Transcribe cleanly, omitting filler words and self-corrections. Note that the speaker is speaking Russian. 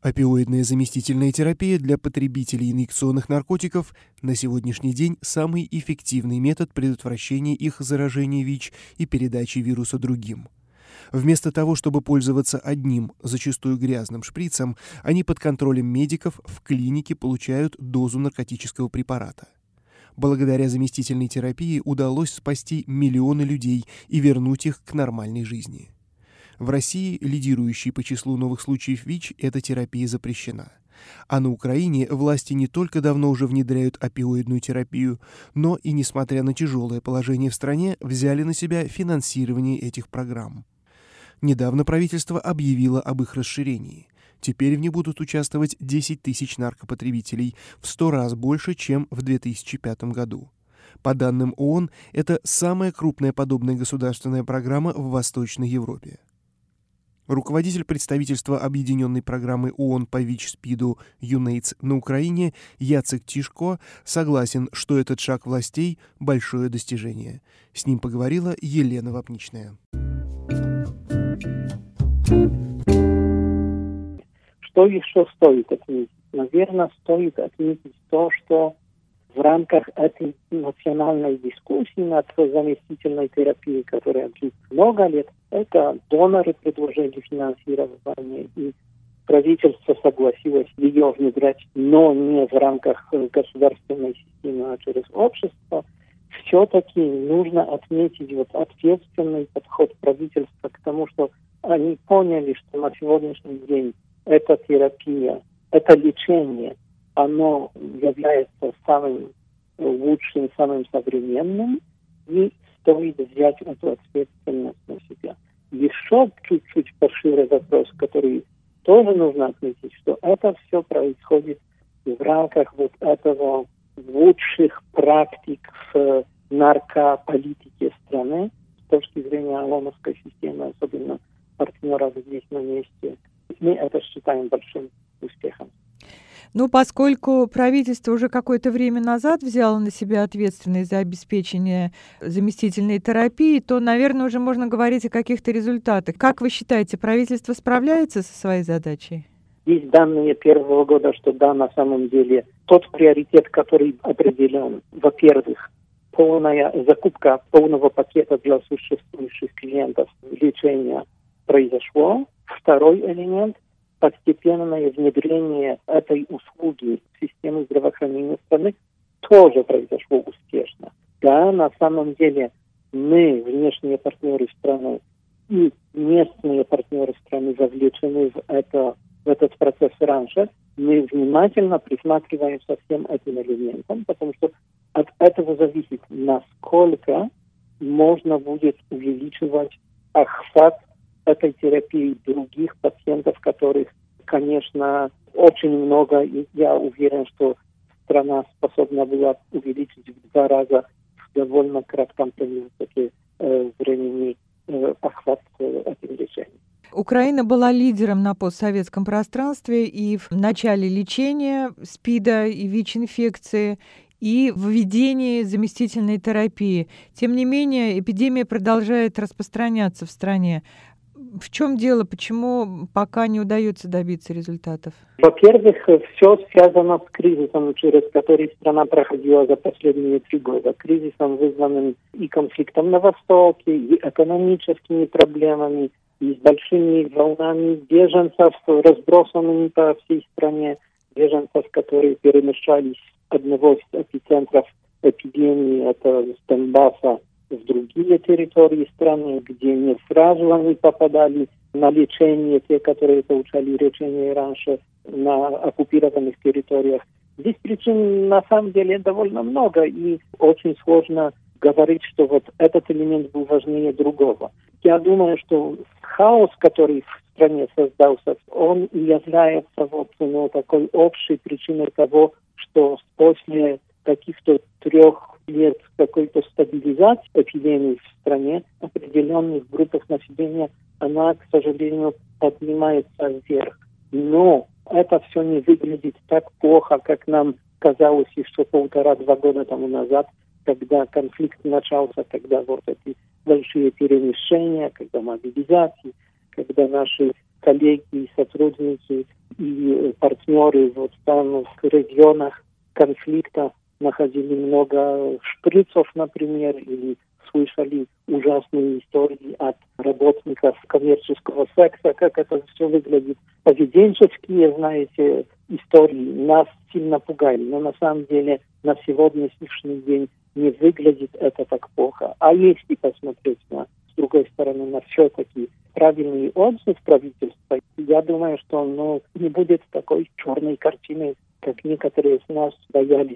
Опиоидная заместительная терапия для потребителей инъекционных наркотиков на сегодняшний день самый эффективный метод предотвращения их заражения ВИЧ и передачи вируса другим. Вместо того, чтобы пользоваться одним, зачастую грязным шприцем, они под контролем медиков в клинике получают дозу наркотического препарата. Благодаря заместительной терапии удалось спасти миллионы людей и вернуть их к нормальной жизни. В России, лидирующей по числу новых случаев ВИЧ, эта терапия запрещена. А на Украине власти не только давно уже внедряют опиоидную терапию, но и, несмотря на тяжелое положение в стране, взяли на себя финансирование этих программ. Недавно правительство объявило об их расширении. Теперь в ней будут участвовать 10 тысяч наркопотребителей, в 100 раз больше, чем в 2005 году. По данным ООН, это самая крупная подобная государственная программа в Восточной Европе. Руководитель представительства Объединенной программы ООН по ВИЧ-СПИДу ЮНЕЙДС на Украине Яцек Тишко согласен, что этот шаг властей – большое достижение. С ним поговорила Елена Вапничная. Что еще стоит отметить? Наверное, стоит отметить то, что в рамках этой национальной дискуссии над заместительной терапией, которая длится много лет, это доноры предложили финансирование, и правительство согласилось ее внедрять, но не в рамках государственной системы, а через общество. Все-таки нужно отметить ответственный подход правительства к тому, что они поняли, что на сегодняшний день эта терапия, это лечение, оно является самым лучшим, самым современным, и стоит взять эту ответственность на себя. Еще чуть-чуть пошире вопрос, который тоже нужно отметить, что это все происходит в рамках этого лучших практик в наркополитике страны с точки зрения ООНовской системы, особенно партнеров здесь на месте. Мы это считаем большим успехом. Поскольку правительство уже какое-то время назад взяло на себя ответственность за обеспечение заместительной терапии, то, наверное, уже можно говорить о каких-то результатах. Как вы считаете, правительство справляется со своей задачей? Есть данные первого года, что да, на самом деле тот приоритет, который определен, во-первых, полная закупка полного пакета для существующих клиентов лечения произошло. Второй элемент – постепенное внедрение этой услуги в систему здравоохранения страны тоже произошло успешно. Да, на самом деле мы, внешние партнеры страны и местные партнеры страны, вовлечены в этот процесс раньше. Мы внимательно присматриваемся ко всем этим элементам, потому что от этого зависит, насколько можно будет увеличивать охват этой терапии других пациентов, которых, конечно, очень много, и я уверен, что страна способна была увеличить в 2 раза в довольно кратком промежутке времени охват этим лечением. Украина была лидером на постсоветском пространстве и в начале лечения СПИДа и ВИЧ-инфекции, и в введении заместительной терапии. Тем не менее, эпидемия продолжает распространяться в стране. В чем дело? Почему пока не удается добиться результатов? Во-первых, все связано с кризисом, через который страна проходила за последние 3 года. Кризисом, вызванным и конфликтом на Востоке, и экономическими проблемами, и с большими волнами беженцев, разбросанными по всей стране, беженцев, которые перемещались с одного из эпицентров эпидемии, это с Донбасса, в другие территории страны, где не сразу они попадали на лечение, те, которые получали лечение раньше на оккупированных территориях. Здесь причин на самом деле довольно много, и очень сложно говорить, что этот элемент был важнее другого. Я думаю, что хаос, который в стране создался, он и является такой общей причиной того, что после каких-то 3 лет какой-то стабилизации эпидемии в стране, определенных группах населения, она, к сожалению, поднимается вверх. Но это все не выглядит так плохо, как нам казалось еще 1,5-2 года тому назад, когда конфликт начался, когда эти большие перемещения, когда мобилизации, когда наши коллеги и сотрудники и партнеры вот там в регионах конфликта находили много шприцов, например, или слышали ужасные истории от работников коммерческого секса, как это все выглядит. Поведенческие, знаете, истории нас сильно пугали, но на самом деле на сегодняшний день не выглядит это так плохо. А если посмотреть с другой стороны на все-таки правильный отзыв правительства, я думаю, что не будет такой черной картины, как некоторые из нас боялись.